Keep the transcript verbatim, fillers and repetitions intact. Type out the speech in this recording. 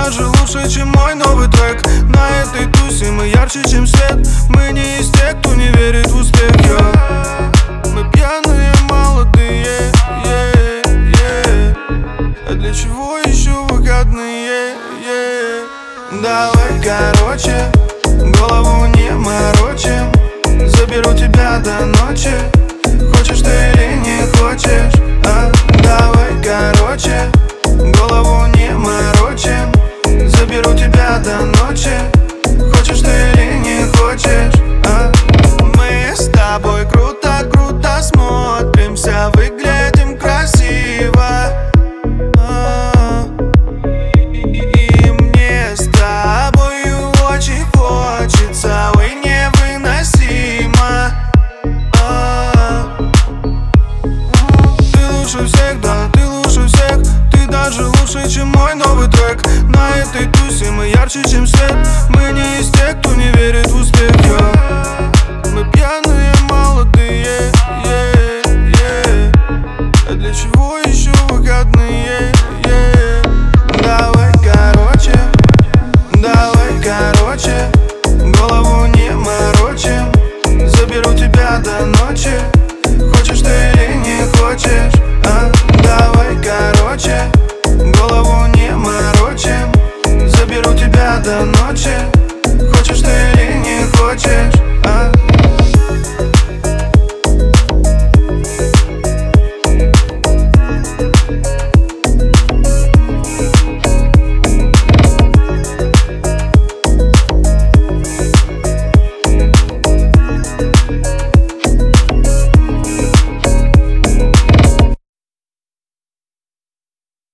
даже лучше, чем мой новый трек. На этой тусе мы ярче, чем свет. Мы не из тех, кто не верит в успех, йо. Мы пьяные, молодые, yeah, yeah. А для чего еще выходные, yeah. Давай, короче, голову не морочим. Заберу тебя до ночи. Хочешь ты или не хочешь, а? Давай, короче, голову не морочим. Заберу тебя до ночи. Хочешь ты или не хочешь, а? Мы с тобой круто-круто смотримся, выглядим красиво, а, и мне с тобою очень хочется, ой, невыносимо, а. Ты лучше всех, да, ты лучше всех. Ты даже лучше, чем мой новый трек. На этой тусе мы ярче, чем свет. Мы не из тех, кто не верит в успех, йо. Мы пьяные, молодые, yeah, yeah. А для чего еще выходные, yeah. Давай, короче, давай, короче, голову не морочим. Заберу тебя до ночи. Хочешь ты или не хочешь, а? Давай, короче, голову не морочим. Заберу тебя до ночи.